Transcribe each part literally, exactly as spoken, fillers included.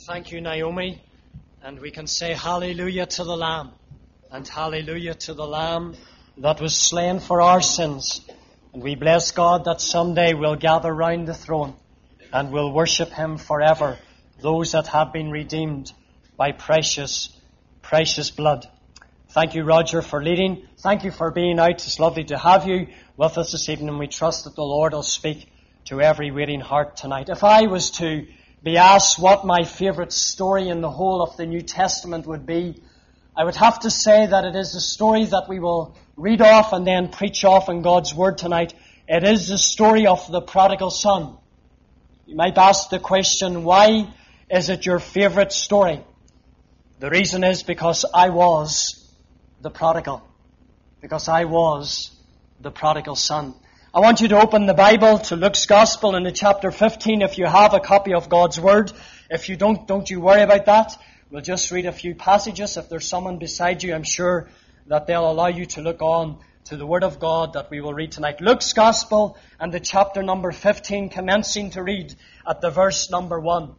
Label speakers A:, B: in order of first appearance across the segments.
A: Thank you, Naomi. And we can say hallelujah to the Lamb. And hallelujah to the Lamb that was slain for our sins. And we bless God that someday we'll gather round the throne and we'll worship Him forever, those that have been redeemed by precious, precious blood. Thank you, Roger, for leading. Thank you for being out. It's lovely to have you with us this evening. We trust that the Lord will speak to every waiting heart tonight. If I was to be asked what my favourite story in the whole of the New Testament would be, I would have to say that it is the story that we will read off and then preach off in God's Word tonight. It is the story of the prodigal son. You might ask the question, why is it your favourite story? The reason is because I was the prodigal. Because I was the prodigal son. I want you to open the Bible to Luke's Gospel in the chapter fifteen if you have a copy of God's Word. If you don't, don't you worry about that. We'll just read a few passages. If there's someone beside you, I'm sure that they'll allow you to look on to the Word of God that we will read tonight. Luke's Gospel and the chapter number fifteen, commencing to read at the verse number one.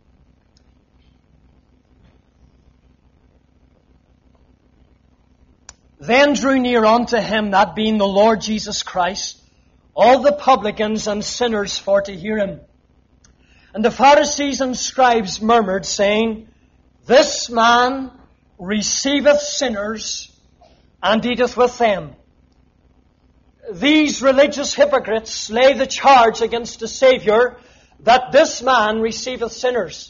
A: Then drew near unto him, that being the Lord Jesus Christ, all the publicans and sinners for to hear him. And the Pharisees and scribes murmured, saying, This man receiveth sinners and eateth with them. These religious hypocrites lay the charge against the Saviour that this man receiveth sinners.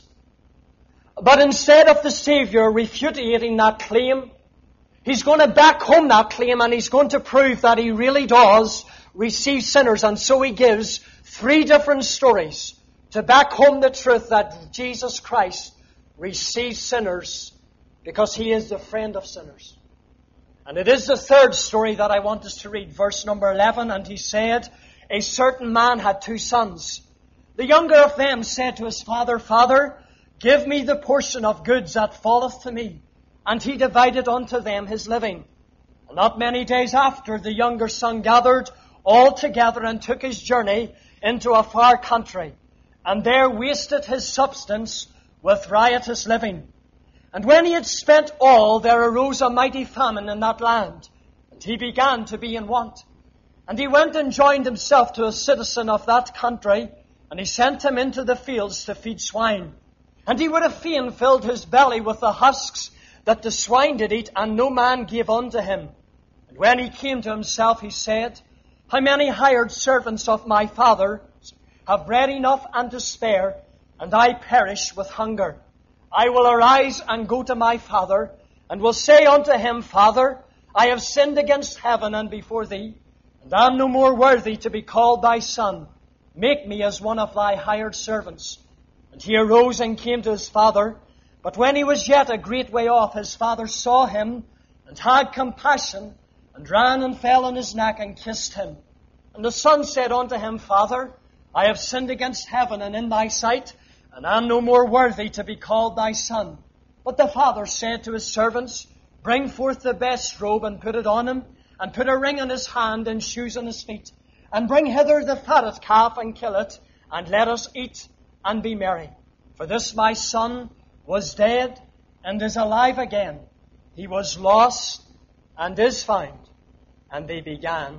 A: But instead of the Saviour refuting that claim, he's going to back home that claim and he's going to prove that he really does receive sinners. And so he gives three different stories to back home the truth that Jesus Christ receives sinners because he is the friend of sinners. And it is the third story that I want us to read, verse number eleven. And he said, A certain man had two sons. The younger of them said to his father, Father, give me the portion of goods that falleth to me. And he divided unto them his living. And not many days after, the younger son gathered all together and took his journey into a far country, and there wasted his substance with riotous living. And when he had spent all, there arose a mighty famine in that land, and he began to be in want. And he went and joined himself to a citizen of that country, and he sent him into the fields to feed swine. And he would have fain filled his belly with the husks that the swine did eat, and no man gave unto him. And when he came to himself, he said, How many hired servants of my father have bread enough and to spare, and I perish with hunger? I will arise and go to my father, and will say unto him, Father, I have sinned against heaven and before thee, and am no more worthy to be called thy son. Make me as one of thy hired servants. And he arose and came to his father. But when he was yet a great way off, his father saw him, and had compassion, and ran and fell on his neck, and kissed him. And the son said unto him, Father, I have sinned against heaven and in thy sight, and am no more worthy to be called thy son. But the father said to his servants, Bring forth the best robe, and put it on him, and put a ring on his hand, and shoes on his feet. And bring hither the fatted calf, and kill it, and let us eat, and be merry. For this my son was dead, and is alive again. He was lost, and is found. And they began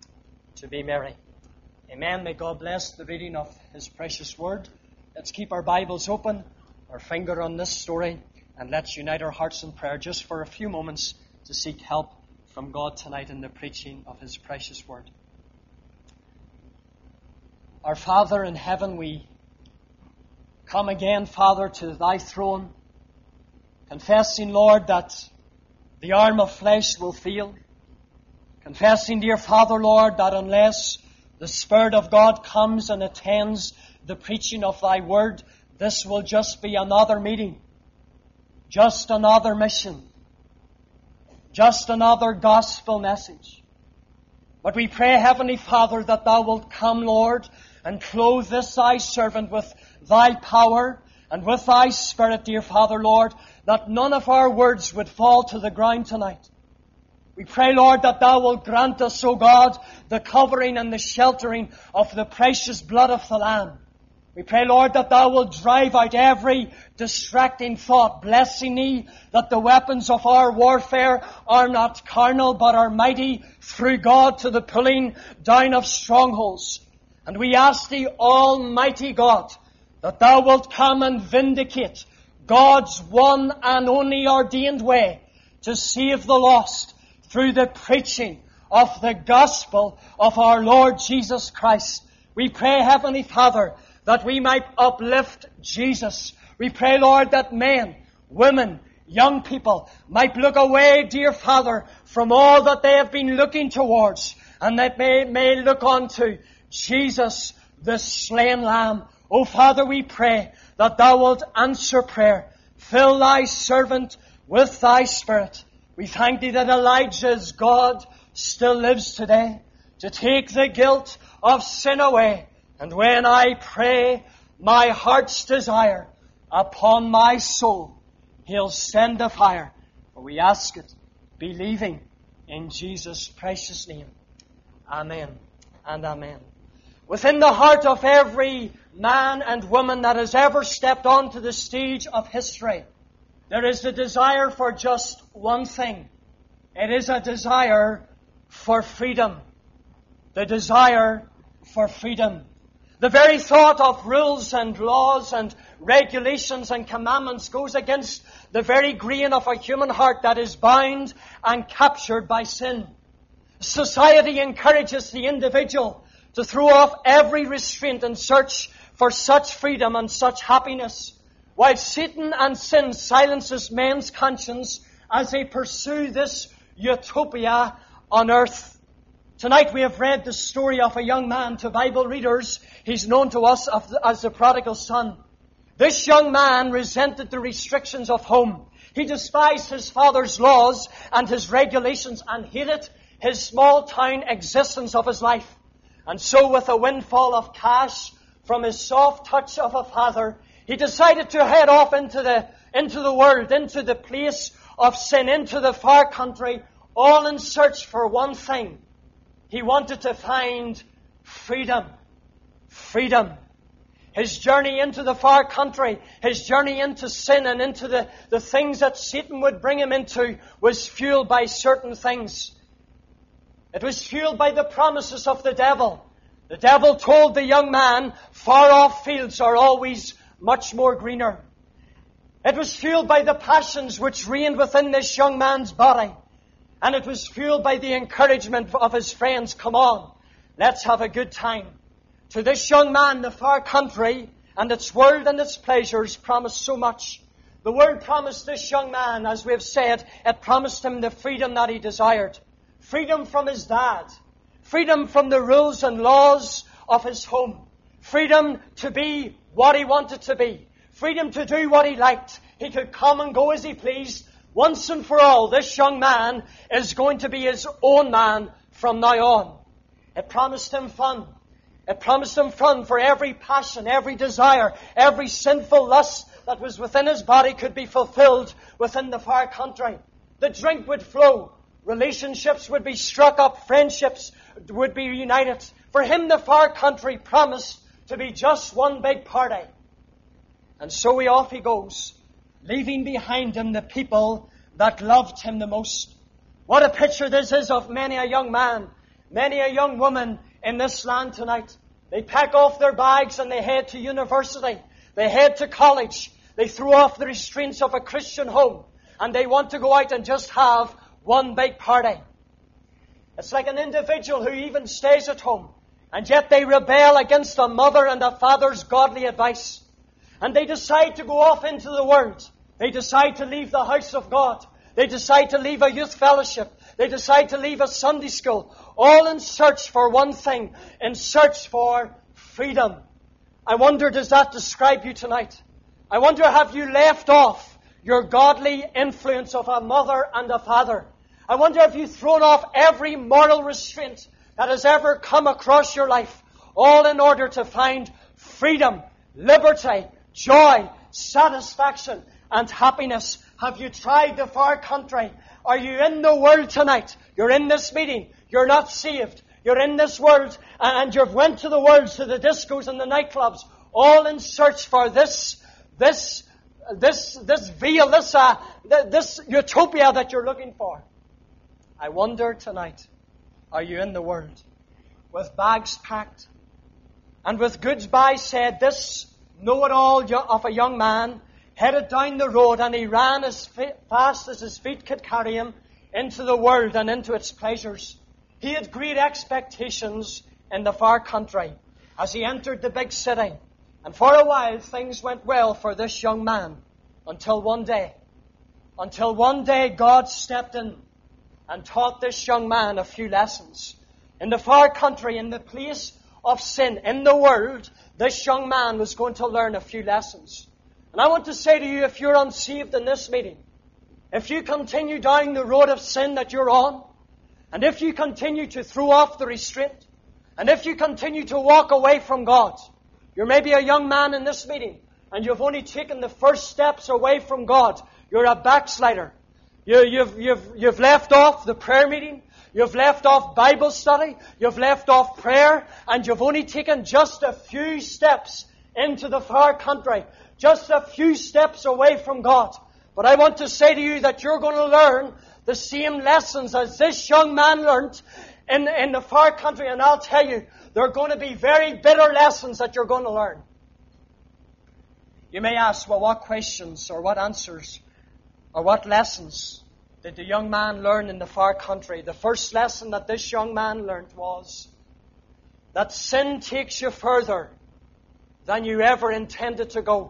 A: to be merry. Amen. May God bless the reading of His precious Word. Let's keep our Bibles open, our finger on this story, and let's unite our hearts in prayer just for a few moments to seek help from God tonight in the preaching of His precious Word. Our Father in heaven, we come again, Father, to thy throne, confessing, Lord, that the arm of flesh will fail. Confessing, dear Father, Lord, that unless the Spirit of God comes and attends the preaching of thy word, this will just be another meeting, just another mission, just another gospel message. But we pray, Heavenly Father, that thou wilt come, Lord, and clothe this thy servant with thy power and with thy Spirit, dear Father, Lord, that none of our words would fall to the ground tonight. We pray, Lord, that thou wilt grant us, O God, the covering and the sheltering of the precious blood of the Lamb. We pray, Lord, that Thou wilt drive out every distracting thought, blessing Thee that the weapons of our warfare are not carnal, but are mighty through God to the pulling down of strongholds. And we ask Thee, Almighty God, that Thou wilt come and vindicate God's one and only ordained way to save the lost through the preaching of the gospel of our Lord Jesus Christ. We pray, Heavenly Father, that we might uplift Jesus. We pray, Lord, that men, women, young people might look away, dear Father, from all that they have been looking towards, and that may, may look unto Jesus, the slain Lamb. O Father, we pray that Thou wilt answer prayer. Fill Thy servant with Thy Spirit. We thank Thee that Elijah's God still lives today to take the guilt of sin away. And when I pray my heart's desire upon my soul, He'll send a fire. For we ask it, believing in Jesus' precious name. Amen and amen. Within the heart of every man and woman that has ever stepped onto the stage of history, there is the desire for just one thing. It is a desire for freedom. The desire for freedom. The very thought of rules and laws and regulations and commandments goes against the very grain of a human heart that is bound and captured by sin. Society encourages the individual to throw off every restraint and search for such freedom and such happiness, while Satan and sin silences men's conscience as they pursue this utopia on earth. Tonight we have read the story of a young man to Bible readers. He's known to us as the prodigal son. This young man resented the restrictions of home. He despised his father's laws and his regulations and hated his small town existence of his life. And so with a windfall of cash from his soft touch of a father, he decided to head off into the, into the world, into the place of sin, into the far country, all in search for one thing. He wanted to find freedom. Freedom. His journey into the far country, his journey into sin and into the, the things that Satan would bring him into was fueled by certain things. It was fueled by the promises of the devil. The devil told the young man, far off fields are always much more greener. It was fueled by the passions which reigned within this young man's body. And it was fueled by the encouragement of his friends. Come on, let's have a good time. To this young man, the far country and its world and its pleasures promised so much. The world promised this young man, as we have said, it promised him the freedom that he desired. Freedom from his dad. Freedom from the rules and laws of his home. Freedom to be what he wanted to be. Freedom to do what he liked. He could come and go as he pleased. Once and for all, this young man is going to be his own man from now on. It promised him fun. It promised him fun for every passion, every desire, every sinful lust that was within his body could be fulfilled within the far country. The drink would flow. Relationships would be struck up. Friendships would be reunited. For him, the far country promised to be just one big party. And so he off he goes, leaving behind him the people that loved him the most. What a picture this is of many a young man, many a young woman in this land tonight. They pack off their bags and they head to university. They head to college. They throw off the restraints of a Christian home. And they want to go out and just have one big party. It's like an individual who even stays at home. And yet they rebel against a mother and a father's godly advice. And they decide to go off into the world. They decide to leave the house of God. They decide to leave a youth fellowship. They decide to leave a Sunday school. All in search for one thing. In search for freedom. I wonder, does that describe you tonight? I wonder, have you left off your godly influence of a mother and a father? I wonder, have you thrown off every moral restraint that has ever come across your life? All in order to find freedom, liberty, joy, satisfaction, and happiness. Have you tried the far country? Are you in the world tonight? You're in this meeting. You're not saved. You're in this world and you've went to the world, to the discos and the nightclubs. all in search for this, this, this, this veil, this, uh, this utopia that you're looking for. I wonder tonight, are you in the world? With bags packed and with goodbyes said, this know-it-all of a young man headed down the road, and he ran as fast as his feet could carry him into the world and into its pleasures. He had great expectations in the far country as he entered the big city. And for a while things went well for this young man until one day. Until one day God stepped in and taught this young man a few lessons. In the far country, in the place of sin, in the world, this young man was going to learn a few lessons. And I want to say to you, if you're unsaved in this meeting, if you continue down the road of sin that you're on, and if you continue to throw off the restraint, and if you continue to walk away from God, you're maybe a young man in this meeting, and you've only taken the first steps away from God. You're a backslider. You, you've, you've, you've left off the prayer meeting. You've left off Bible study. You've left off prayer. And you've only taken just a few steps into the far country. Just a few steps away from God. But I want to say to you that you're going to learn the same lessons as this young man learned in, in the far country. And I'll tell you, they're going to be very bitter lessons that you're going to learn. You may ask, well, what questions or what answers or what lessons did the young man learn in the far country? The first lesson that this young man learned was that sin takes you further than you ever intended to go.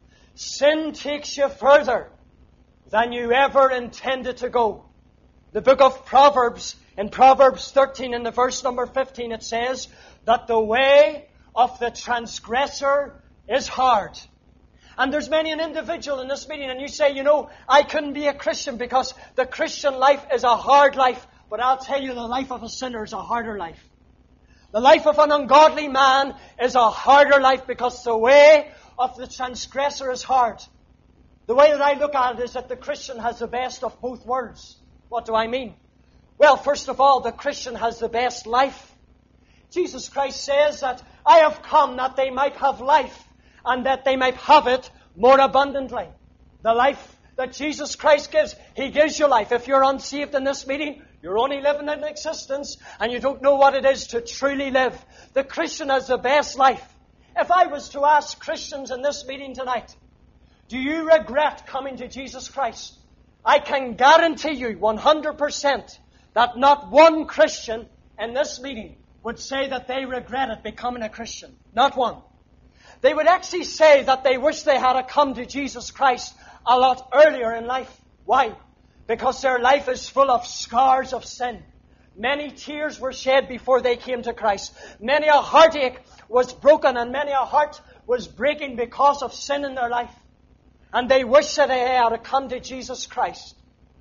A: Sin takes you further than you ever intended to go. The book of Proverbs, in Proverbs thirteen, in the verse number fifteen, it says that the way of the transgressor is hard. And there's many an individual in this meeting, and you say, you know, I couldn't be a Christian because the Christian life is a hard life. But I'll tell you, the life of a sinner is a harder life. The life of an ungodly man is a harder life because the way of the transgressor is hard. The way that I look at it is that the Christian has the best of both worlds. What do I mean? Well, first of all, the Christian has the best life. Jesus Christ says that I have come that they might have life, and that they might have it more abundantly. The life that Jesus Christ gives, He gives you life. If you're unsaved in this meeting, you're only living in existence, and you don't know what it is to truly live. The Christian has the best life. If I was to ask Christians in this meeting tonight, do you regret coming to Jesus Christ? I can guarantee you one hundred percent that not one Christian in this meeting would say that they regretted becoming a Christian. Not one. They would actually say that they wish they had come to Jesus Christ a lot earlier in life. Why? Because their life is full of scars of sin. Many tears were shed before they came to Christ. Many a heartache was broken, and many a heart was breaking because of sin in their life. And they wish that they had come to Jesus Christ.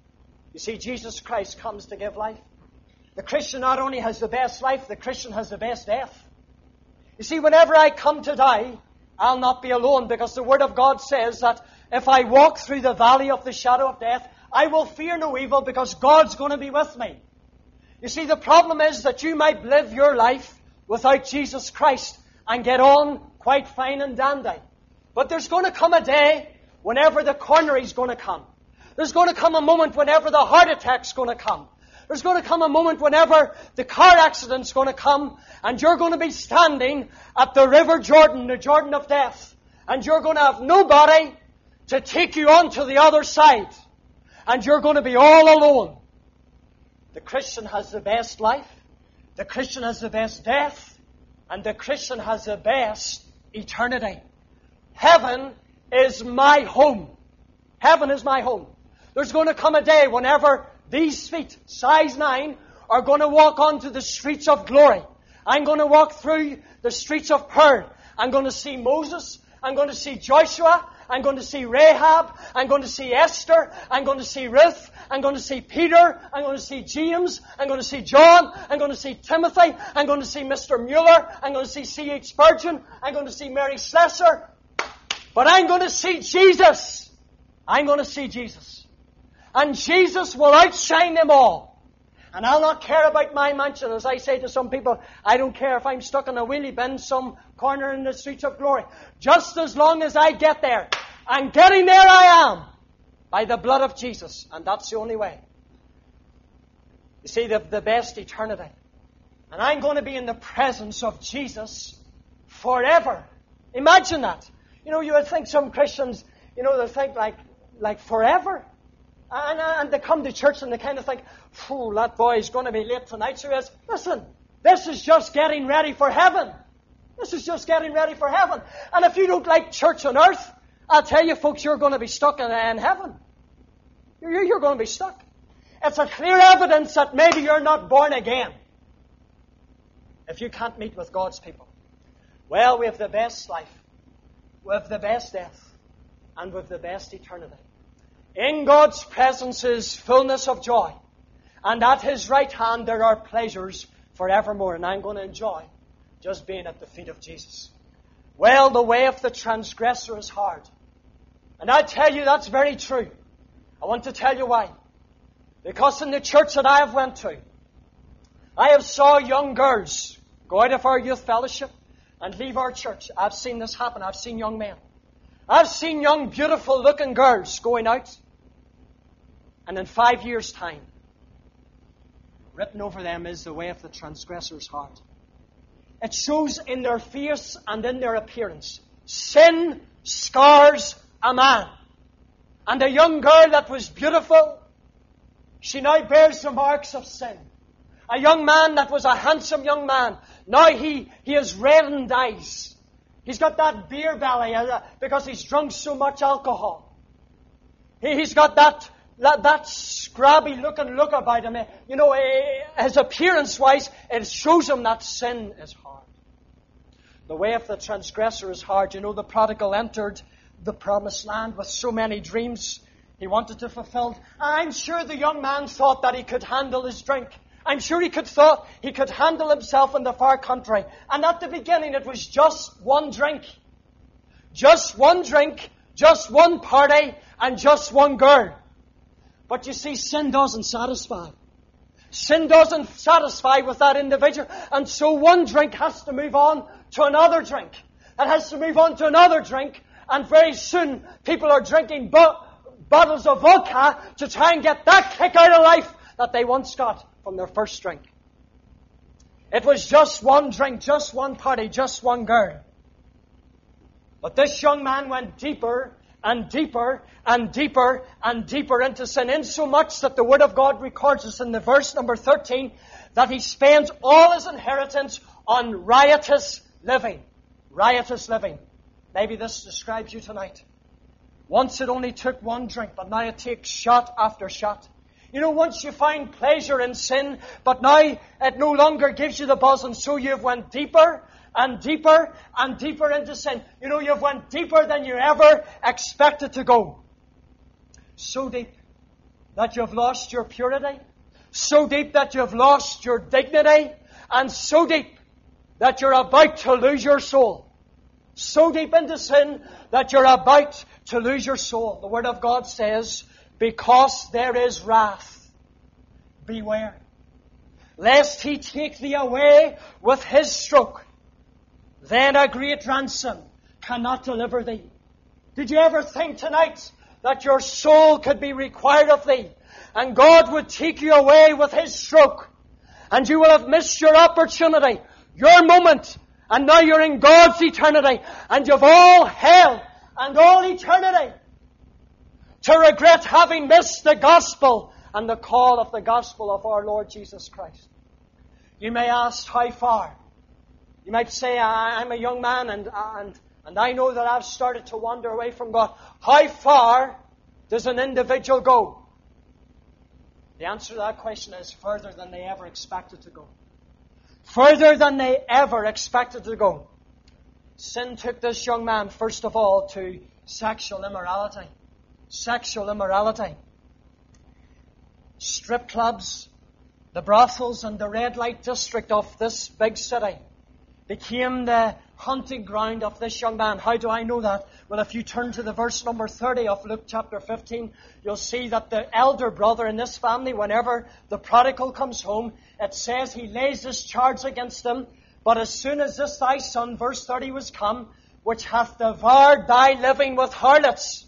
A: You see, Jesus Christ comes to give life. The Christian not only has the best life, the Christian has the best death. You see, whenever I come to die, I'll not be alone, because the Word of God says that if I walk through the valley of the shadow of death, I will fear no evil because God's going to be with me. You see, the problem is that you might live your life without Jesus Christ and get on quite fine and dandy. But there's going to come a day whenever the coronary's going to come. There's going to come a moment whenever the heart attack's going to come. There's going to come a moment whenever the car accident's going to come, and you're going to be standing at the River Jordan, the Jordan of death, and you're going to have nobody to take you on to the other side, and you're going to be all alone. The Christian has the best life, the Christian has the best death, and the Christian has the best eternity. Heaven is my home. Heaven is my home. There's going to come a day whenever these feet, size nine, are going to walk onto the streets of glory. I'm going to walk through the streets of pearl. I'm going to see Moses. I'm going to see Joshua. I'm going to see Rahab. I'm going to see Esther. I'm going to see Ruth. I'm going to see Peter. I'm going to see James. I'm going to see John. I'm going to see Timothy. I'm going to see Mister Mueller. I'm going to see C H Spurgeon. I'm going to see Mary Slessor. But I'm going to see Jesus. I'm going to see Jesus. And Jesus will outshine them all. And I'll not care about my mansion. As I say to some people, I don't care if I'm stuck in a wheelie bin some corner in the streets of glory. Just as long as I get there. And getting there I am. By the blood of Jesus. And that's the only way. You see, the, the best eternity. And I'm going to be in the presence of Jesus forever. Imagine that. You know, you would think some Christians, you know, they think like, like forever. And, and they come to church and they kind of think, phew, that boy is going to be late tonight. So he says, listen, this is just getting ready for heaven. This is just getting ready for heaven. And if you don't like church on earth, I'll tell you folks, you're going to be stuck in, in heaven. You're, you're going to be stuck. It's a clear evidence that maybe you're not born again. If you can't meet with God's people. Well, we have the best life. We have the best death. And we have the best eternity. In God's presence is fullness of joy. And at His right hand there are pleasures forevermore. And I'm going to enjoy just being at the feet of Jesus. Well, the way of the transgressor is hard. And I tell you that's very true. I want to tell you why. Because in the church that I have went to, I have saw young girls go out of our youth fellowship and leave our church. I've seen this happen. I've seen young men. I've seen young, beautiful looking girls going out. And in five years' time, written over them is the way of the transgressor's heart. It shows in their face and in their appearance. Sin scars a man. And a young girl that was beautiful, she now bears the marks of sin. A young man that was a handsome young man, now he, he has reddened eyes. He's got that beer belly uh, because he's drunk so much alcohol. He, he's got that, that, that scrabby looking look about him. You know, his appearance-wise, it shows him that sin is hard. The way of the transgressor is hard. You know, the prodigal entered the promised land with so many dreams he wanted to fulfill. I'm sure the young man thought that he could handle his drink. I'm sure he could thought he could handle himself in the far country. And at the beginning it was just one drink. Just one drink, just one party, and just one girl. But you see, sin doesn't satisfy. Sin doesn't satisfy with that individual. And so one drink has to move on to another drink. It has to move on to another drink. And very soon people are drinking bo- bottles of vodka to try and get that kick out of life that they once got from their first drink. It was just one drink, just one party, just one girl. But this young man went deeper and deeper and deeper and deeper into sin, insomuch that the Word of God records us in the verse number thirteen that he spends all his inheritance on riotous living. Riotous living. Maybe this describes you tonight. Once it only took one drink, but now it takes shot after shot. You know, once you find pleasure in sin, but now it no longer gives you the buzz, and so you've went deeper and deeper and deeper into sin. You know, you've went deeper than you ever expected to go. So deep that you've lost your purity, so deep that you've lost your dignity, and so deep that you're about to lose your soul. So deep into sin that you're about to lose your soul. The Word of God says, because there is wrath, beware, lest He take thee away with His stroke. Then a great ransom cannot deliver thee. Did you ever think tonight that your soul could be required of thee, and God would take you away with His stroke, and you will have missed your opportunity, your moment, and now you're in God's eternity, and you've all hell and all eternity to regret having missed the gospel and the call of the gospel of our Lord Jesus Christ. You may ask, how far? You might say, I'm a young man and, and, and I know that I've started to wander away from God. How far does an individual go? The answer to that question is further than they ever expected to go. Further than they ever expected to go. Sin took this young man, first of all, to sexual immorality. Sexual immorality. Strip clubs, the brothels and the red light district of this big city became the hunting ground of this young man. How do I know that? Well, if you turn to the verse number thirty of Luke chapter fifteen, you'll see that the elder brother in this family, whenever the prodigal comes home, it says he lays this charge against him. But as soon as this thy Son, verse thirty, was come, which hath devoured thy living with harlots.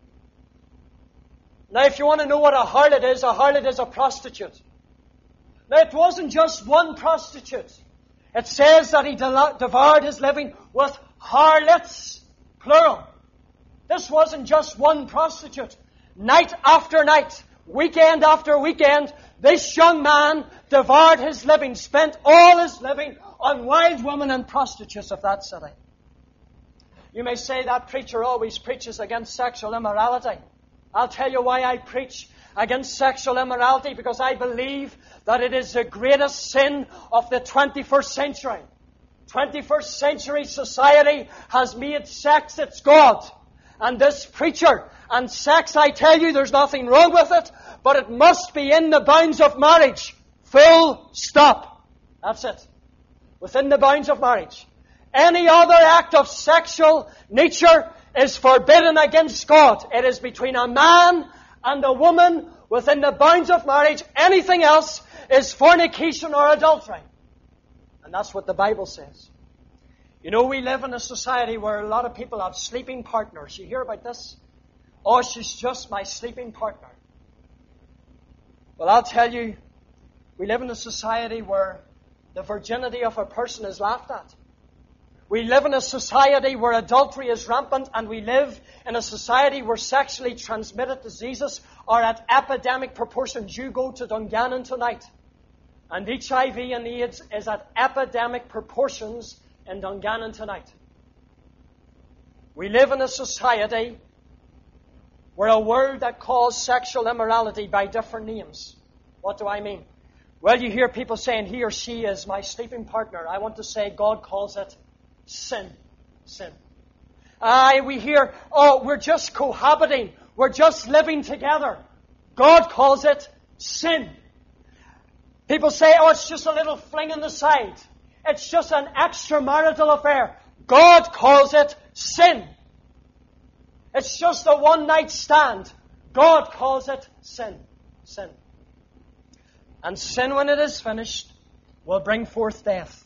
A: Now, if you want to know what a harlot is, a harlot is a prostitute. Now, it wasn't just one prostitute. It says that he devoured his living with harlots, plural. This wasn't just one prostitute. Night after night, weekend after weekend, this young man devoured his living, spent all his living on wild women and prostitutes of that city. You may say that preacher always preaches against sexual immorality. I'll tell you why I preach against sexual immorality, because I believe that it is the greatest sin of the twenty-first century. twenty-first century society has made sex its God. And this preacher and sex, I tell you, there's nothing wrong with it, but it must be in the bounds of marriage. Full stop. That's it. Within the bounds of marriage. Any other act of sexual nature is forbidden against God. It is between a man and a woman within the bounds of marriage. Anything else is fornication or adultery. And that's what the Bible says. You know, we live in a society where a lot of people have sleeping partners. You hear about this? Oh, she's just my sleeping partner. Well, I'll tell you, we live in a society where the virginity of a person is laughed at. We live in a society where adultery is rampant, and we live in a society where sexually transmitted diseases are at epidemic proportions. You go to Dungannon tonight, and H I V and AIDS is at epidemic proportions in Dungannon tonight. We live in a society where a world that calls sexual immorality by different names. What do I mean? Well, you hear people saying he or she is my sleeping partner. I want to say God calls it sin. Sin. Aye, we hear, oh, we're just cohabiting. We're just living together. God calls it sin. People say, oh, it's just a little fling on the side. It's just an extramarital affair. God calls it sin. It's just a one-night stand. God calls it sin. Sin. And sin, when it is finished, will bring forth death.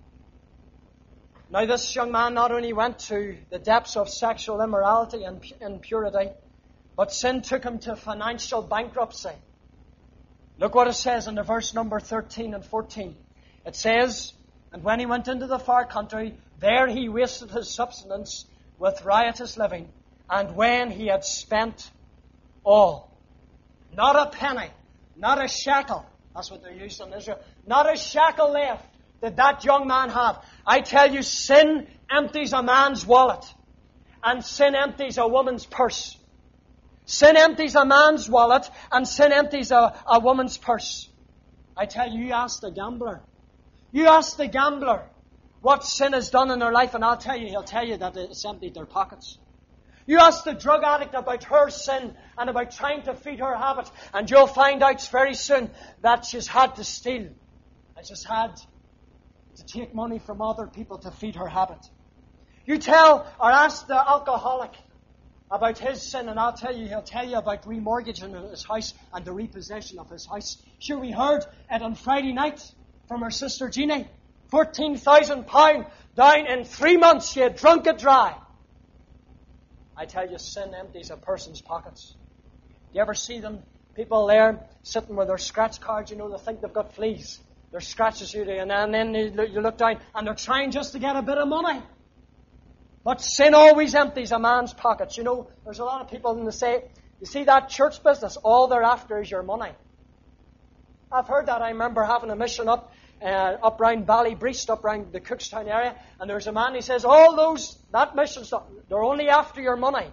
A: Now, this young man not only went to the depths of sexual immorality and impurity, but sin took him to financial bankruptcy. Look what it says in the verse number thirteen and fourteen. It says, and when he went into the far country, there he wasted his substance with riotous living. And when he had spent all, not a penny, not a shekel, that's what they used in Israel, not a shekel left did that young man have. I tell you, sin empties a man's wallet, and sin empties a woman's purse. Sin empties a man's wallet, and sin empties a, a woman's purse. I tell you, you ask the gambler. You ask the gambler what sin has done in their life, and I'll tell you, he'll tell you that it's emptied their pockets. You ask the drug addict about her sin and about trying to feed her habit, and you'll find out very soon that she's had to steal. And she's had to take money from other people to feed her habit. You tell or ask the alcoholic about his sin, and I'll tell you, he'll tell you about remortgaging his house and the repossession of his house. Sure, we heard it on Friday night from her sister Jeannie. fourteen thousand pounds down in three months. She had drunk it dry. I tell you, sin empties a person's pockets. Do you ever see them, people there, sitting with their scratch cards, you know, they think they've got fleas. Their scratches you do, and then you look down, and they're trying just to get a bit of money. But sin always empties a man's pockets. You know, there's a lot of people in the say, you see that church business, all they're after is your money. I've heard that. I remember having a mission up uh, up round Ballybreast, up round the Cookstown area, and there's a man, he says, all those, that mission stuff, they're only after your money.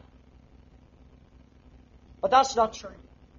A: But that's not true.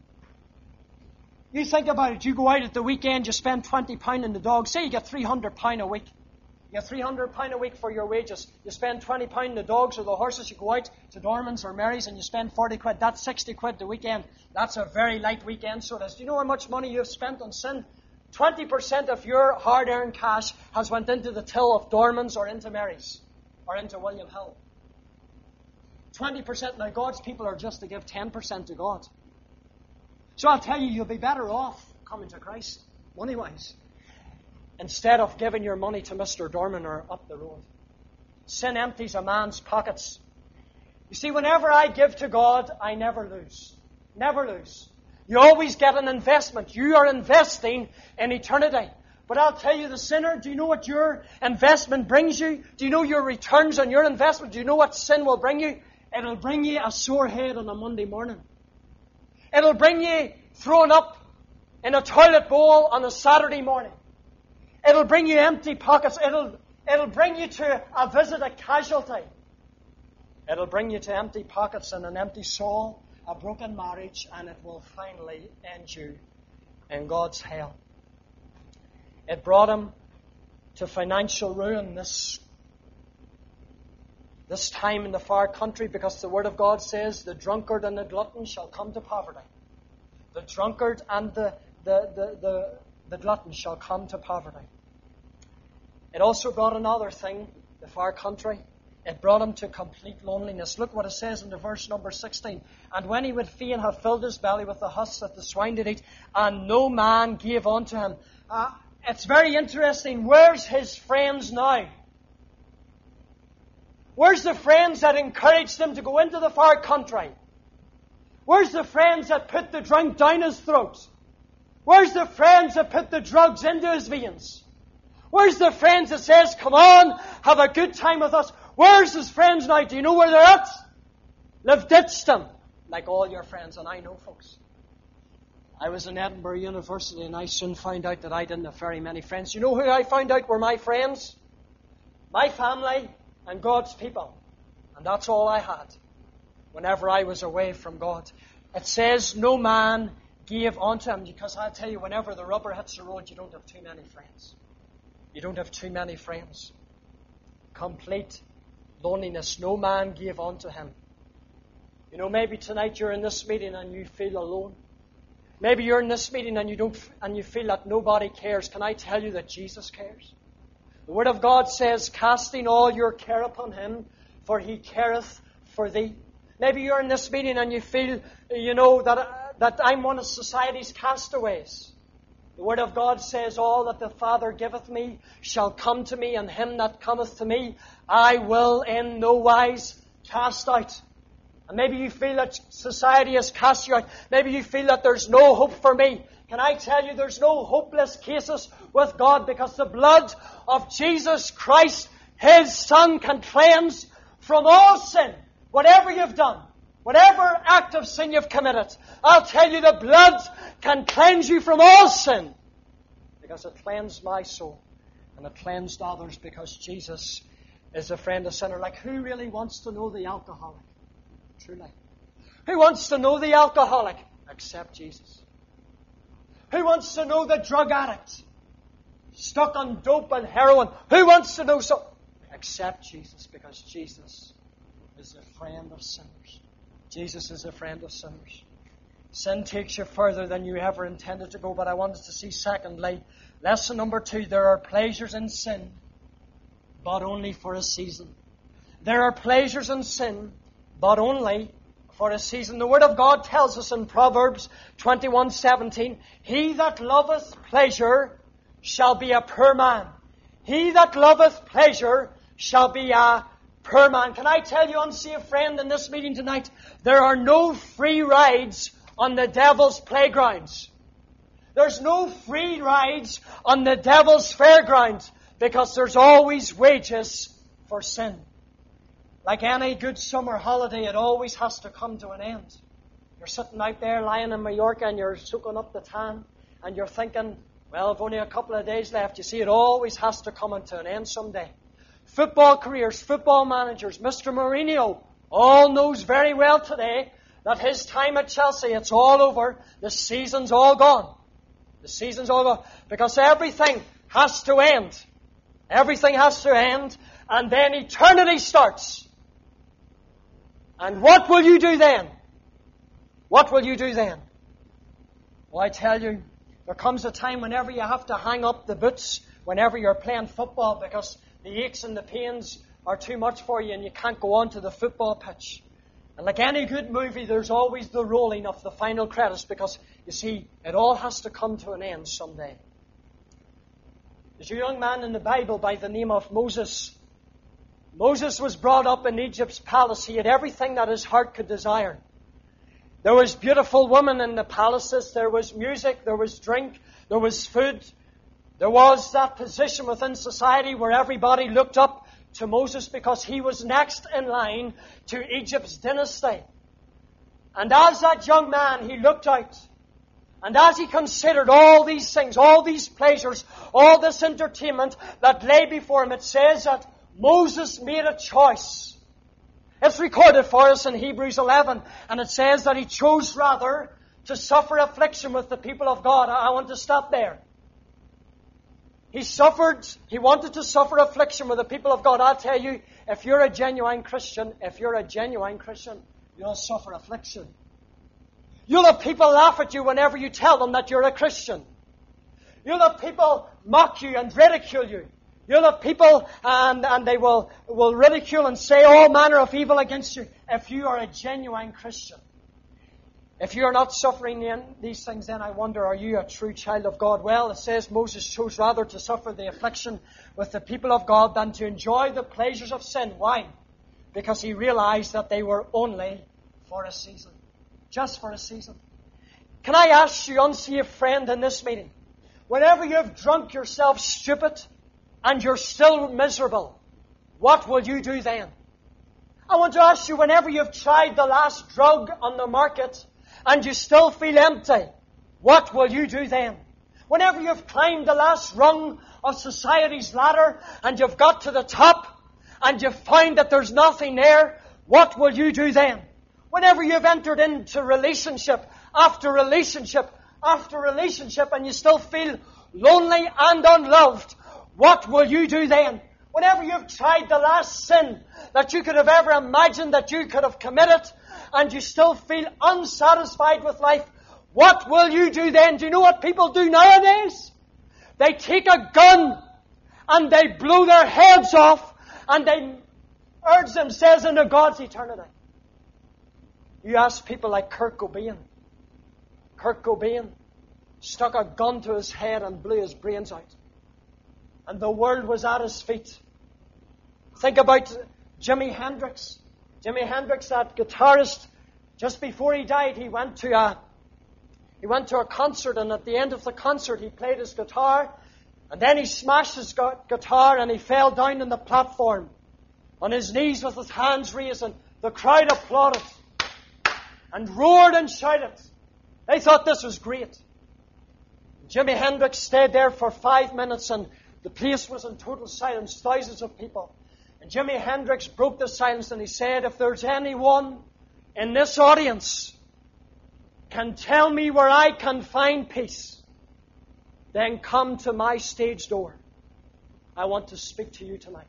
A: You think about it, you go out at the weekend, you spend twenty pounds on the dog, say you get three hundred pounds a week. You get three hundred pounds a week for your wages. You spend twenty pounds on the dogs or the horses, you go out to Dorman's or Mary's and you spend forty quid. That's sixty quid the weekend. That's a very light weekend, so it is. Do you know how much money you've spent on sin? twenty percent of your hard-earned cash has went into the till of Dorman's or into Mary's or into William Hill. twenty percent. Now, God's people are just to give ten percent to God. So I'll tell you, you'll be better off coming to Christ, money-wise. instead of giving your money to Mister Dorman up the road. Sin empties a man's pockets. You see, whenever I give to God, I never lose. Never lose. You always get an investment. You are investing in eternity. But I'll tell you, the sinner, do you know what your investment brings you? Do you know your returns on your investment? Do you know what sin will bring you? It'll bring you a sore head on a Monday morning. It'll bring you thrown up in a toilet bowl on a Saturday morning. It'll bring you empty pockets. It'll, it'll bring you to a visit a casualty. It'll bring you to empty pockets and an empty soul, a broken marriage, and it will finally end you in God's hell. It brought him to financial ruin this, this time in the far country, because the Word of God says the drunkard and the glutton shall come to poverty. The drunkard and the, the, the, the, the glutton shall come to poverty. It also brought another thing, the far country. It brought him to complete loneliness. Look what it says in the verse number sixteen. And when he would fain have filled his belly with the husks that the swine did eat, and no man gave unto him. Uh, it's very interesting. Where's his friends now? Where's the friends that encouraged him to go into the far country? Where's the friends that put the drink down his throat? Where's the friends that put the drugs into his veins? Where's the friends that says, come on, have a good time with us? Where's his friends now? Do you know where they're at? They've ditched him, like all your friends, and I know, folks. I was in Edinburgh University, and I soon found out that I didn't have very many friends. You know who I found out were my friends? My family and God's people. And that's all I had whenever I was away from God. It says, no man gave unto him, because I tell you, whenever the rubber hits the road, you don't have too many friends. You don't have too many friends. Complete loneliness. No man gave unto him. You know, maybe tonight you're in this meeting and you feel alone. Maybe you're in this meeting and you don't, and you feel that nobody cares. Can I tell you that Jesus cares? The Word of God says, casting all your care upon him, for he careth for thee. Maybe you're in this meeting and you feel, you know, that, uh, that I'm one of society's castaways. The Word of God says, all that the Father giveth me shall come to me, and him that cometh to me I will in no wise cast out. And maybe you feel that society has cast you out. Maybe you feel that there's no hope for me. Can I tell you, there's no hopeless cases with God, because the blood of Jesus Christ, his Son, can cleanse from all sin. Whatever you've done, whatever act of sin you've committed, I'll tell you the blood can cleanse you from all sin, because it cleansed my soul and it cleansed others, because Jesus is a friend of sinner. Like, who really wants to know the alcoholic? Truly. Who wants to know the alcoholic? Except Jesus. Who wants to know the drug addict? Stuck on dope and heroin. Who wants to know so? Except Jesus, because Jesus is a friend of sinners. Jesus is a friend of sinners. Sin takes you further than you ever intended to go. But I wanted to see, secondly, lesson number two, there are pleasures in sin, but only for a season. There are pleasures in sin, but only for a season. The Word of God tells us in Proverbs twenty-one seventeen, he that loveth pleasure shall be a poor man. He that loveth pleasure shall be a poor man. Can I tell you, unsaved friend, in this meeting tonight, there are no free rides on the devil's playgrounds. There's no free rides on the devil's fairgrounds, because there's always wages for sin. Like any good summer holiday, it always has to come to an end. You're sitting out there lying in Mallorca and you're soaking up the tan, and you're thinking, well, I've only a couple of days left. You see, it always has to come to an end someday. Football careers, football managers, Mister Mourinho all knows very well today that his time at Chelsea, it's all over. The season's all gone. The season's all gone. Because everything has to end. Everything has to end. And then eternity starts. And what will you do then? What will you do then? Well, I tell you, there comes a time whenever you have to hang up the boots, whenever you're playing football, because the aches and the pains are too much for you and you can't go on to the football pitch. And like any good movie, there's always the rolling of the final credits, because, you see, it all has to come to an end someday. There's a young man in the Bible by the name of Moses. Moses was brought up in Egypt's palace. He had everything that his heart could desire. There was beautiful women in the palaces. There was music. There was drink. There was food. There was that position within society where everybody looked up to Moses because he was next in line to Egypt's dynasty. And as that young man, he looked out. And as he considered all these things, all these pleasures, all this entertainment that lay before him, it says that Moses made a choice. It's recorded for us in Hebrews eleven, and it says that he chose rather to suffer affliction with the people of God. I want to stop there. He suffered, he wanted to suffer affliction with the people of God. I'll tell you, if you're a genuine Christian, if you're a genuine Christian, you'll suffer affliction. You'll have people laugh at you whenever you tell them that you're a Christian. You'll have people mock you and ridicule you. You'll have people and, and they will, will ridicule and say all manner of evil against you if you are a genuine Christian. If you're not suffering in these things, then I wonder, are you a true child of God? Well, it says Moses chose rather to suffer the affliction with the people of God than to enjoy the pleasures of sin. Why? Because he realized that they were only for a season. Just for a season. Can I ask you, unsaved friend, in this meeting, whenever you've drunk yourself stupid and you're still miserable, what will you do then? I want to ask you, whenever you've tried the last drug on the market and you still feel empty, what will you do then? Whenever you've climbed the last rung of society's ladder and you've got to the top and you've found that there's nothing there, what will you do then? Whenever you've entered into relationship after relationship after relationship and you still feel lonely and unloved, what will you do then? Whenever you've tried the last sin that you could have ever imagined that you could have committed and you still feel unsatisfied with life, what will you do then? Do you know what people do nowadays? They take a gun and they blow their heads off and they urge themselves into God's eternity. You ask people like Kurt Cobain. Kurt Cobain stuck a gun to his head and blew his brains out. And the world was at his feet. Think about Jimi Hendrix. Jimi Hendrix, that guitarist, just before he died, he went to a he went to a concert, and at the end of the concert, he played his guitar, and then he smashed his gu- guitar, and he fell down on the platform on his knees with his hands raised, and the crowd applauded and roared and shouted. They thought this was great. Jimi Hendrix stayed there for five minutes and the place was in total silence, thousands of people. And Jimi Hendrix broke the silence and he said, if there's anyone in this audience can tell me where I can find peace, then come to my stage door. I want to speak to you tonight.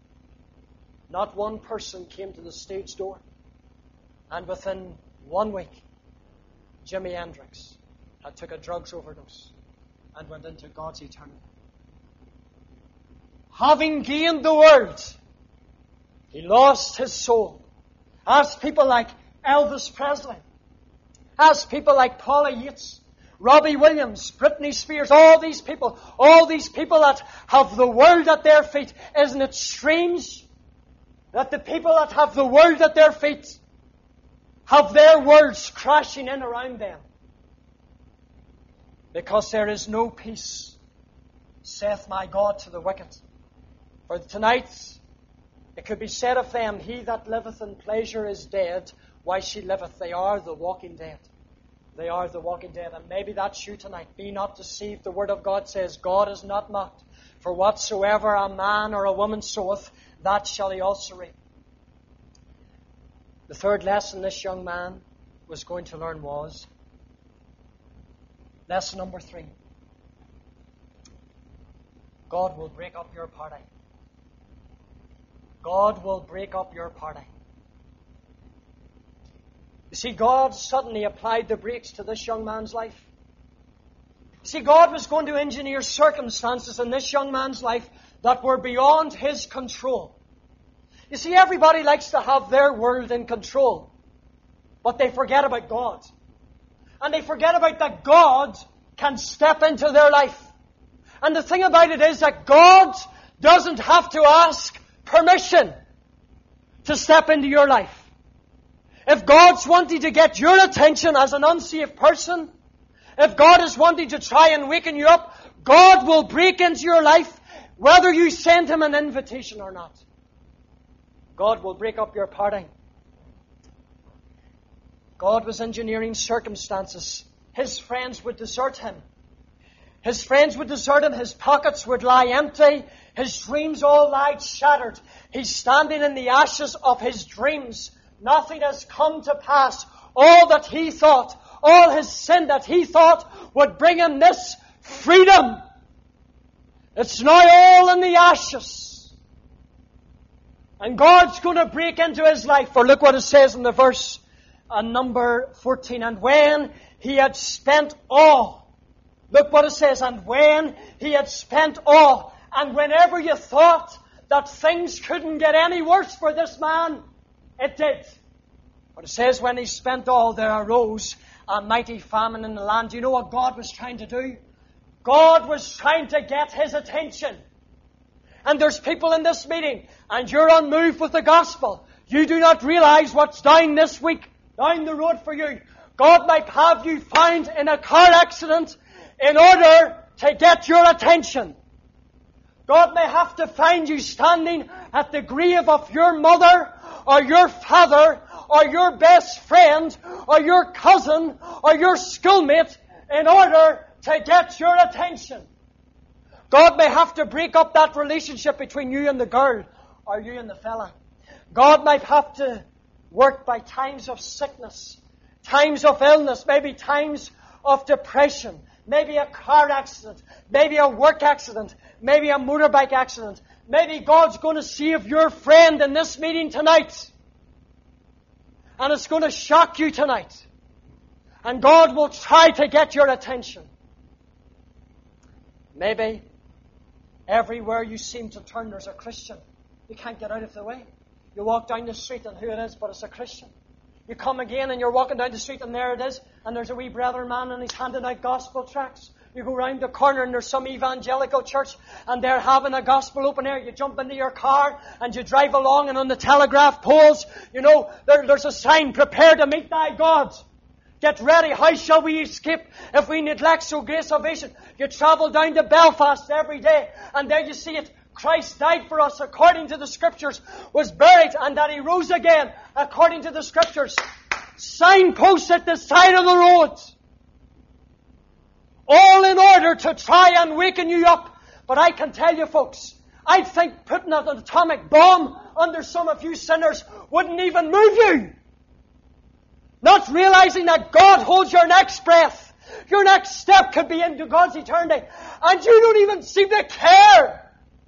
A: Not one person came to the stage door. And within one week, Jimi Hendrix had took a drugs overdose and went into God's eternity. Having gained the world, he lost his soul. As people like Elvis Presley, as people like Paula Yates, Robbie Williams, Britney Spears, all these people, all these people that have the world at their feet. Isn't it strange that the people that have the world at their feet have their words crashing in around them? Because there is no peace, saith my God to the wicked. For tonight, it could be said of them, he that liveth in pleasure is dead. Why she liveth, they are the walking dead. They are the walking dead. And maybe that's you tonight. Be not deceived. The Word of God says, God is not mocked. For whatsoever a man or a woman soweth, that shall he also reap. The third lesson this young man was going to learn was, lesson number three. God will break up your party. God will break up your party. You see, God suddenly applied the brakes to this young man's life. You see, God was going to engineer circumstances in this young man's life that were beyond his control. You see, everybody likes to have their world in control, but they forget about God. And they forget about that God can step into their life And the thing about it is that God doesn't have to ask permission to step into your life. If God's wanting to get your attention as an unsaved person, if God is wanting to try and waken you up, God will break into your life whether you send Him an invitation or not. God will break up your party. God was engineering circumstances. His friends would desert Him. His friends would desert Him. His pockets would lie empty. His dreams all lie shattered. He's standing in the ashes of his dreams. Nothing has come to pass. All that he thought, all his sin that he thought would bring him this freedom, it's now all in the ashes. And God's going to break into his life. For look what it says in the verse uh, number fourteen. And when he had spent all, look what it says, and when he had spent all, and whenever you thought that things couldn't get any worse for this man, it did. But it says when he spent all, there arose a mighty famine in the land. Do you know what God was trying to do? God was trying to get his attention. And there's people in this meeting, and you're unmoved with the gospel. You do not realize what's down this week, down the road for you. God might have you found in a car accident in order to get your attention. God may have to find you standing at the grave of your mother or your father or your best friend or your cousin or your schoolmate in order to get your attention. God may have to break up that relationship between you and the girl or you and the fella. God might have to work by times of sickness, times of illness, maybe times of depression, maybe a car accident, maybe a work accident, maybe a motorbike accident. Maybe God's going to save your friend in this meeting tonight. And it's going to shock you tonight. And God will try to get your attention. Maybe everywhere you seem to turn there's a Christian. You can't get out of the way. You walk down the street and who it is but it's a Christian. You come again and you're walking down the street and there it is. And there's a wee brethren man and he's handing out gospel tracts. You go round the corner and there's some evangelical church and they're having a gospel open air. You jump into your car and you drive along and on the telegraph poles, you know, there, there's a sign, prepare to meet thy God. Get ready, how shall we escape if we neglect so great salvation? You travel down to Belfast every day and there you see it. Christ died for us according to the Scriptures, was buried and that He rose again according to the Scriptures. Signposts at the side of the road. All in order to try and waken you up. But I can tell you folks, I think putting an atomic bomb under some of you sinners wouldn't even move you. Not realizing that God holds your next breath. Your next step could be into God's eternity. And you don't even seem to care.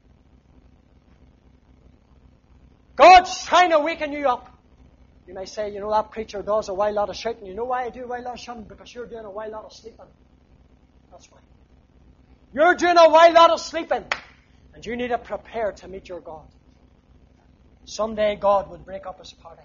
A: God's trying to waken you up. You may say, you know, that preacher does a wild lot of shouting. You know why I do a wild lot of shouting? Because you're doing a wild lot of sleeping. That's why. You're doing a wild lot of sleeping. And you need to prepare to meet your God. Someday God will break up His party.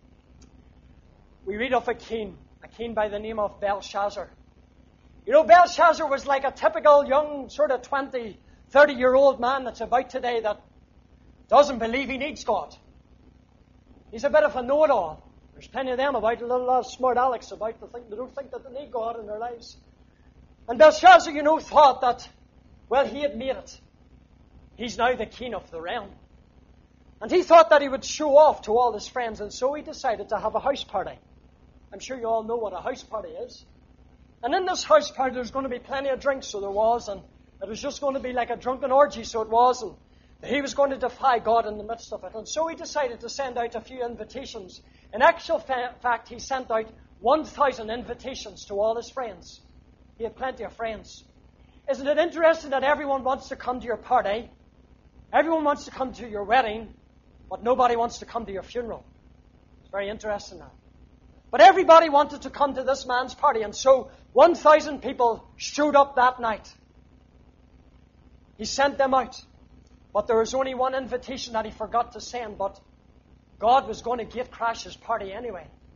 A: We read of a king, a king by the name of Belshazzar. You know, Belshazzar was like a typical young, sort of twenty, thirty-year-old man that's about today that doesn't believe he needs God. He's a bit of a know-it-all. There's plenty of them about, a little lot of smart Alex about the thing. They don't think that they need God in their lives. And Belshazzar, you know, thought that, well, he had made it. He's now the king of the realm. And he thought that he would show off to all his friends, and so he decided to have a house party. I'm sure you all know what a house party is. And in this house party, there's going to be plenty of drinks, so there was, and it was just going to be like a drunken orgy, so it was, and he was going to defy God in the midst of it. And so he decided to send out a few invitations. In actual fa- fact, he sent out one thousand invitations to all his friends. He had plenty of friends. Isn't it interesting that everyone wants to come to your party? Everyone wants to come to your wedding, but nobody wants to come to your funeral. It's very interesting now. But everybody wanted to come to this man's party, and so one thousand people showed up that night. He sent them out. But there was only one invitation that he forgot to send, but God was going to gate crash his party anyway.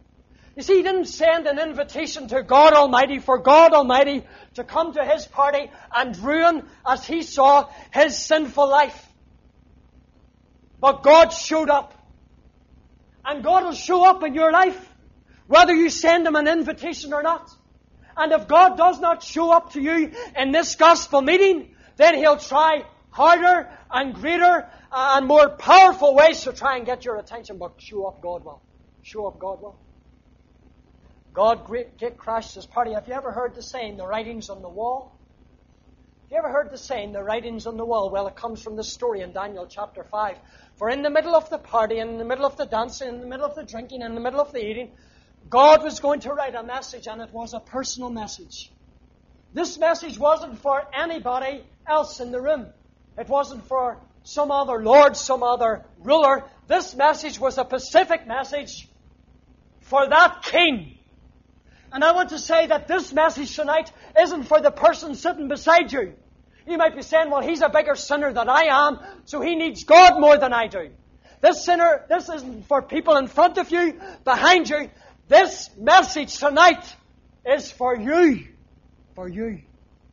A: You see, he didn't send an invitation to God Almighty for God Almighty to come to his party and ruin, as he saw, his sinful life. But God showed up. And God will show up in your life, whether you send him an invitation or not. And if God does not show up to you in this gospel meeting, then he'll try harder and greater and more powerful ways to try and get your attention. But show up God will. Show up God will. God great, get crashed his party. Have you ever heard the saying, the writings on the wall? Have you ever heard the saying, the writings on the wall? Well, it comes from the story in Daniel chapter five. For in the middle of the party, in the middle of the dancing, in the middle of the drinking, in the middle of the eating, God was going to write a message, and it was a personal message. This message wasn't for anybody else in the room. It wasn't for some other lord, some other ruler. This message was a specific message for that king. And I want to say that this message tonight isn't for the person sitting beside you. You might be saying, well, he's a bigger sinner than I am, so he needs God more than I do. This sinner, this isn't for people in front of you, behind you. This message tonight is for you. For you.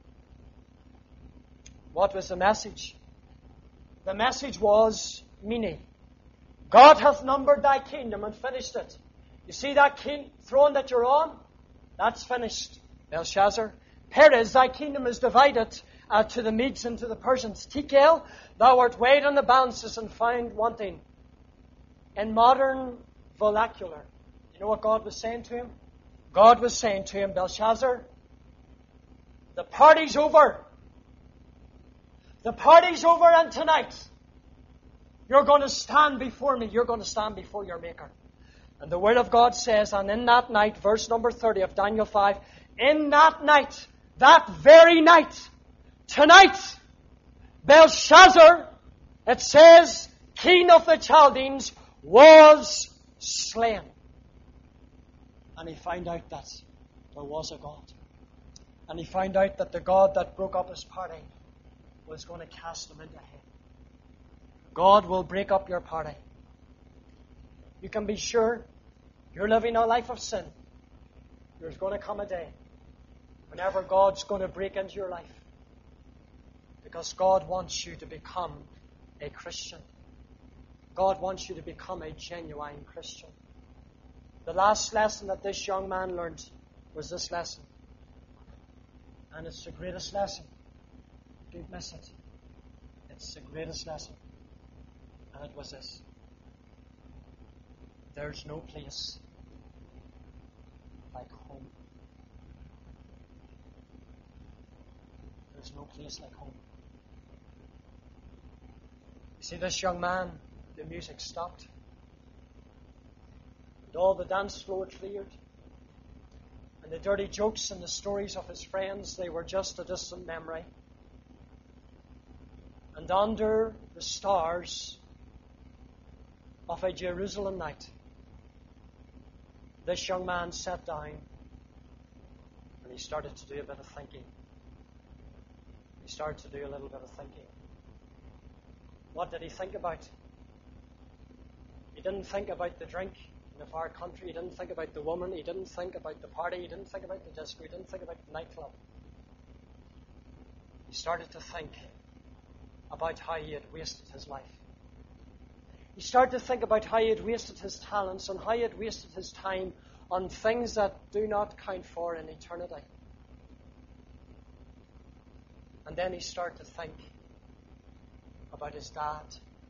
A: What was the message? The message was meaning. God hath numbered thy kingdom and finished it. You see that king, throne that you're on? That's finished, Belshazzar. Perez, thy kingdom is divided uh, to the Medes and to the Persians. Tekel, thou art weighed on the balances and found wanting. In modern vernacular, you know what God was saying to him? God was saying to him, Belshazzar, the party's over. The party's over, and tonight you're going to stand before me. You're going to stand before your Maker. And the Word of God says, and in that night, verse number thirty of Daniel five, in that night, that very night, tonight, Belshazzar, it says, king of the Chaldeans, was slain. And he found out that there was a God. And he found out that the God that broke up his party was going to cast him into hell. God will break up your party. You can be sure you're living a life of sin. There's going to come a day whenever God's going to break into your life. Because God wants you to become a Christian. God wants you to become a genuine Christian. The last lesson that this young man learned was this lesson. And it's the greatest lesson. Don't miss it. It's the greatest lesson. And it was this. There's no place like home. There's no place like home. You see, this young man, the music stopped. And all the dance floor cleared. And the dirty jokes and the stories of his friends, they were just a distant memory. And under the stars of a Jerusalem night, this young man sat down and he started to do a bit of thinking. He started to do a little bit of thinking. What did he think about? He didn't think about the drink in a far country. He didn't think about the woman. He didn't think about the party. He didn't think about the disco. He didn't think about the nightclub. He started to think about how he had wasted his life. He started to think about how he had wasted his talents and how he had wasted his time on things that do not count for in eternity. And then he started to think about his dad.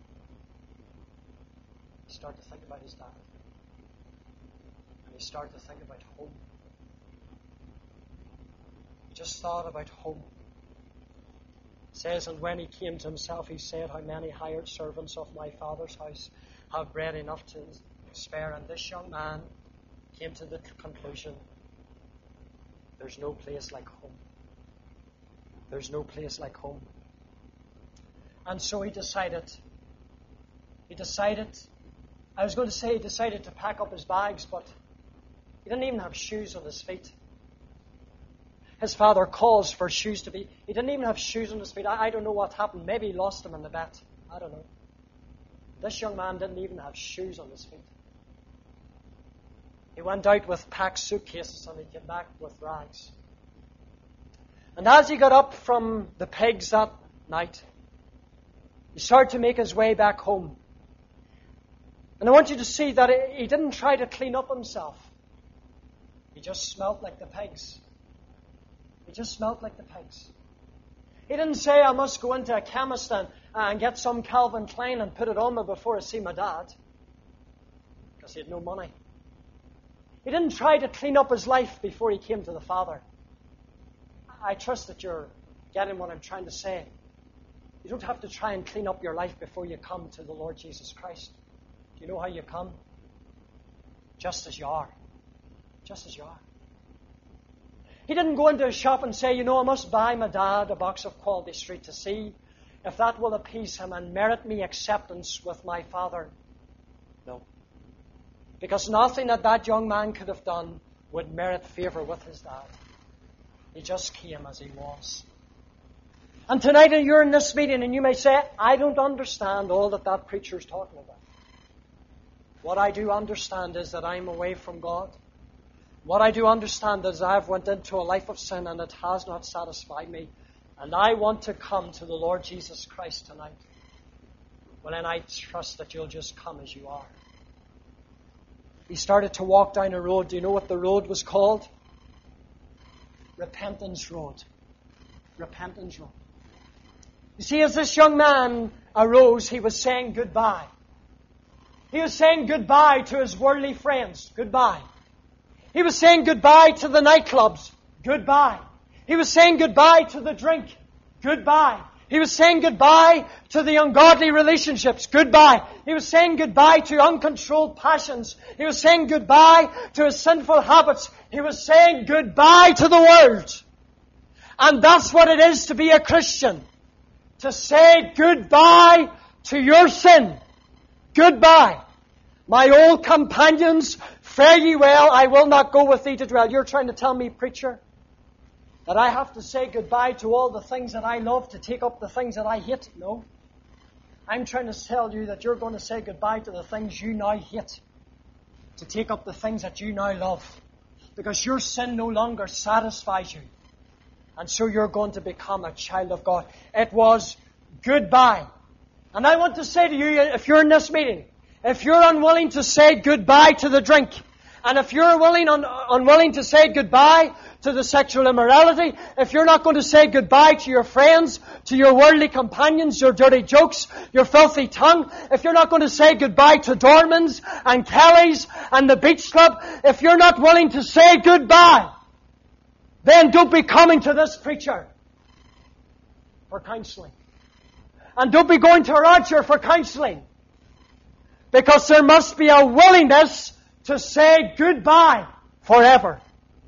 A: He started to think about his dad. And he started to think about home. He just thought about home. It says, and when he came to himself, he said, how many hired servants of my father's house have bread enough to spare? And this young man came to the conclusion, there's no place like home. There's no place like home. And so he decided, he decided, I was going to say he decided to pack up his bags, but he didn't even have shoes on his feet. His father calls for shoes to be, he didn't even have shoes on his feet. I, I don't know what happened. Maybe he lost them in the bet. I don't know. This young man didn't even have shoes on his feet. He went out with packed suitcases and he came back with rags. And as he got up from the pigs that night, he started to make his way back home. And I want you to see that he didn't try to clean up himself. He just smelt like the pigs. He just smelt like the pigs. He didn't say, I must go into a chemist and, and get some Calvin Klein and put it on me before I see my dad. Because he had no money. He didn't try to clean up his life before he came to the Father. I trust that you're getting what I'm trying to say. You don't have to try and clean up your life before you come to the Lord Jesus Christ. Do you know how you come? Just as you are. Just as you are. He didn't go into a shop and say, you know, I must buy my dad a box of Quality Street to see if that will appease him and merit me acceptance with my Father. No. Because nothing that that young man could have done would merit favor with his dad. He just came as he was. And tonight you're in this meeting and you may say, I don't understand all that that preacher is talking about. What I do understand is that I'm away from God. What I do understand is I've went into a life of sin and it has not satisfied me. And I want to come to the Lord Jesus Christ tonight. Well, then I trust that you'll just come as you are. He started to walk down a road. Do you know what the road was called? Repentance Road. Repentance Road. You see, as this young man arose, he was saying goodbye. He was saying goodbye to his worldly friends. Goodbye. He was saying goodbye to the nightclubs. Goodbye. He was saying goodbye to the drink. Goodbye. He was saying goodbye to the ungodly relationships. Goodbye. He was saying goodbye to uncontrolled passions. He was saying goodbye to his sinful habits. He was saying goodbye to the world. And that's what it is to be a Christian. To say goodbye to your sin. Goodbye. My old companions, fare ye well, I will not go with thee to dwell. You're trying to tell me, preacher, that I have to say goodbye to all the things that I love to take up the things that I hate? No. I'm trying to tell you that you're going to say goodbye to the things you now hate, to take up the things that you now love. Because your sin no longer satisfies you. And so you're going to become a child of God. It was goodbye. And I want to say to you, if you're in this meeting, if you're unwilling to say goodbye to the drink, and if you're willing, un, unwilling to say goodbye to the sexual immorality, if you're not going to say goodbye to your friends, to your worldly companions, your dirty jokes, your filthy tongue, if you're not going to say goodbye to Dormans and Kellys and the beach club, if you're not willing to say goodbye, then don't be coming to this preacher for counseling. And don't be going to Roger for counseling. Because there must be a willingness to say goodbye forever.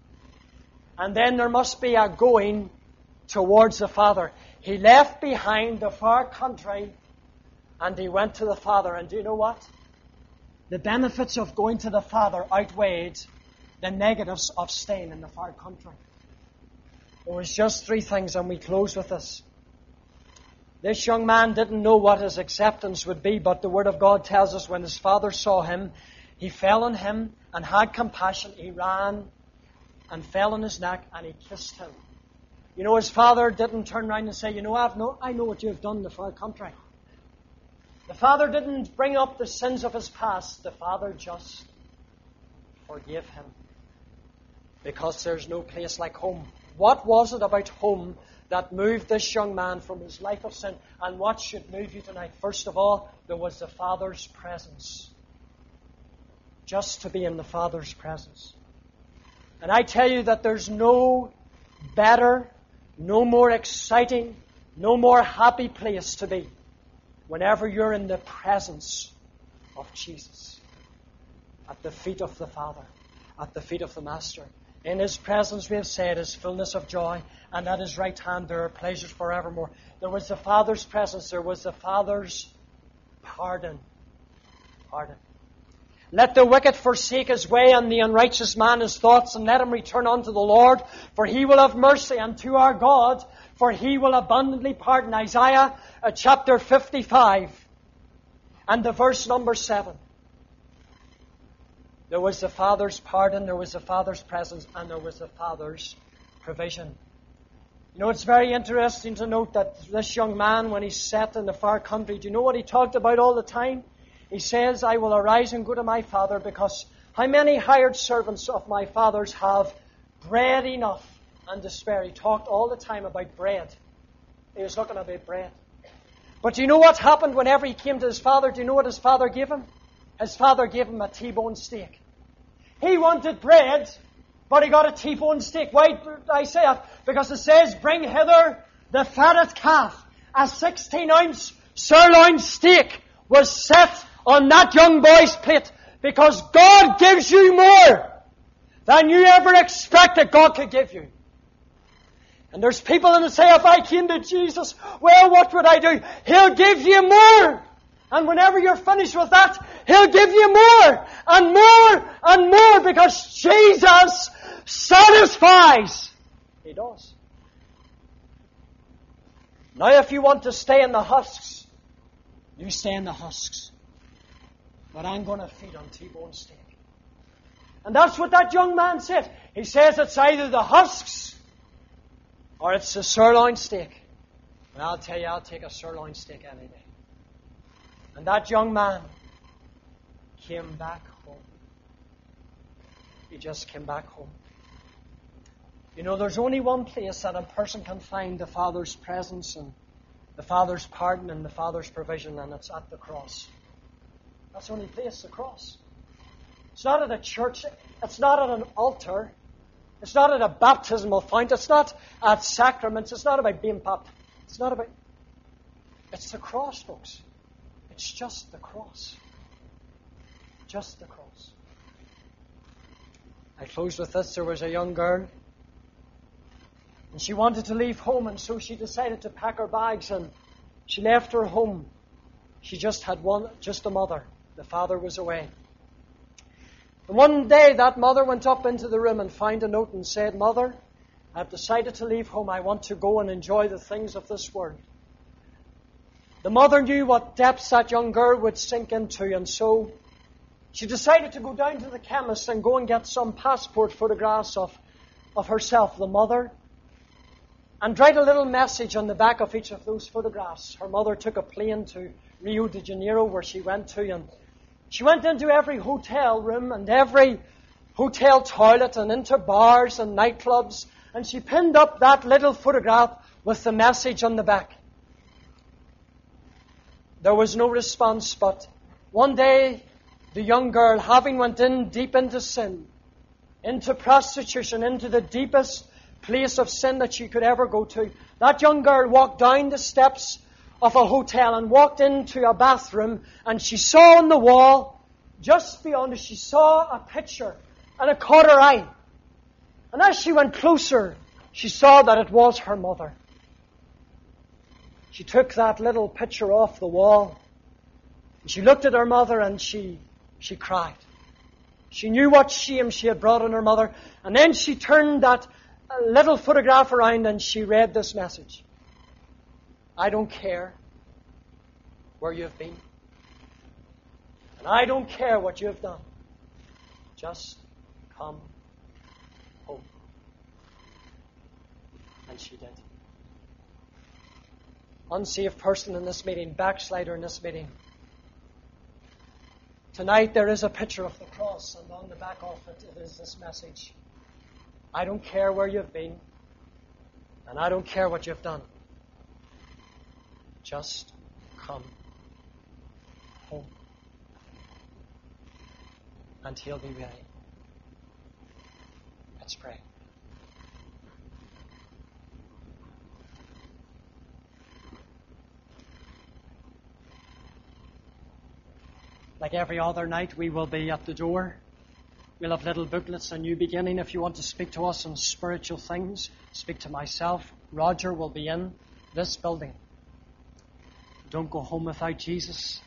A: And then there must be a going towards the Father. He left behind the far country and he went to the Father. And do you know what? The benefits of going to the Father outweighed the negatives of staying in the far country. There was just three things, and we close with this. This young man didn't know what his acceptance would be, but the Word of God tells us when his father saw him, he fell on him and had compassion. He ran and fell on his neck and he kissed him. You know, his father didn't turn around and say, you know, I've no, I know what you have done in the far country. The father didn't bring up the sins of his past. The father just forgave him. Because there's no place like home. What was it about home that moved this young man from his life of sin? And what should move you tonight? First of all, there was the Father's presence. Just to be in the Father's presence. And I tell you that there's no better, no more exciting, no more happy place to be whenever you're in the presence of Jesus. At the feet of the Father. At the feet of the Master. In His presence, we have said, is fullness of joy, and at His right hand there are pleasures forevermore. There was the Father's presence. There was the Father's pardon. Pardon. Let the wicked forsake his way, and the unrighteous man his thoughts, and let him return unto the Lord, for He will have mercy, and to our God, for He will abundantly pardon. Isaiah uh, chapter fifty-five, and the verse number seven. There was the Father's pardon, there was the Father's presence, and there was the Father's provision. You know, it's very interesting to note that this young man, when he's set in the far country, do you know what he talked about all the time? He says, I will arise and go to my father, because how many hired servants of my father's have bread enough and to spare? He talked all the time about bread. He was talking about bread. But do you know what happened whenever he came to his father? Do you know what his father gave him? His father gave him a T-bone steak. He wanted bread, but he got a T-bone steak. Why did I say that? Because it says, bring hither the fatted calf. A sixteen-ounce sirloin steak was set on that young boy's plate, because God gives you more than you ever expected God could give you. And there's people that say, if I came to Jesus, well, what would I do? He'll give you more. And whenever you're finished with that, He'll give you more and more and more, because Jesus satisfies. He does. Now, if you want to stay in the husks, you stay in the husks. But I'm going to feed on T-bone steak. And that's what that young man said. He says it's either the husks or it's the sirloin steak. And I'll tell you, I'll take a sirloin steak any day. And that young man came back home. He just came back home. You know, there's only one place that a person can find the Father's presence and the Father's pardon and the Father's provision, and it's at the cross. That's the only place, the cross. It's not at a church. It's not at an altar. It's not at a baptismal fount. It's not at sacraments. It's not about being baptized. It's not about... It's the cross, folks. It's just the cross. Just the cross. I close with this. There was a young girl, and she wanted to leave home, and so she decided to pack her bags, and she left her home. She just had one, just a mother. The father was away. And one day that mother went up into the room and found a note and said, Mother, I've decided to leave home. I want to go and enjoy the things of this world. The mother knew what depths that young girl would sink into, and so she decided to go down to the chemist and go and get some passport photographs of, of herself, the mother, and write a little message on the back of each of those photographs. Her mother took a plane to Rio de Janeiro, where she went to, and she went into every hotel room and every hotel toilet and into bars and nightclubs, and she pinned up that little photograph with the message on the back. There was no response, but one day the young girl, having went in deep into sin, into prostitution, into the deepest place of sin that she could ever go to, that young girl walked down the steps of a hotel and walked into a bathroom, and she saw on the wall, just beyond her, she saw a picture, and it caught her eye. And as she went closer, she saw that it was her mother. She took that little picture off the wall. She looked at her mother and she, she cried. She knew what shame she had brought on her mother. And then she turned that little photograph around and she read this message. I don't care where you've been. And I don't care what you've done. Just come home. And she did. Unsaved person in this meeting, backslider in this meeting. Tonight there is a picture of the cross, and on the back of it, it is this message. I don't care where you've been, and I don't care what you've done. Just come home. And He'll be ready. Let's pray. Like every other night, we will be at the door. We'll have little booklets, a new beginning. If you want to speak to us on spiritual things, speak to myself. Roger will be in this building. Don't go home without Jesus.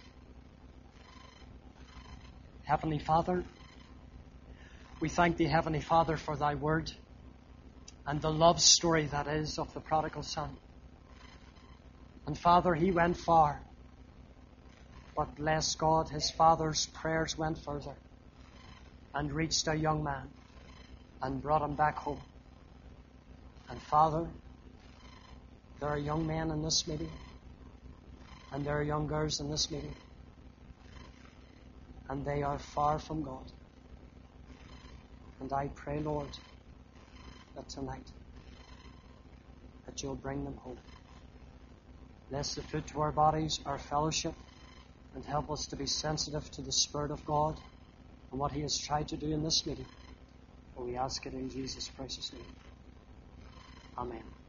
A: Heavenly Father, we thank Thee, Heavenly Father, for Thy word and the love story that is of the prodigal son. And Father, he went far. But bless God, his father's prayers went further. and reached a young man and brought him back home. And Father, there are young men in this meeting, and there are young girls in this meeting, and they are far from God. And I pray, Lord, that tonight, that You'll bring them home. Bless the food to our bodies, our fellowship, and help us to be sensitive to the Spirit of God and what He has tried to do in this meeting. For we ask it in Jesus' precious name. Amen.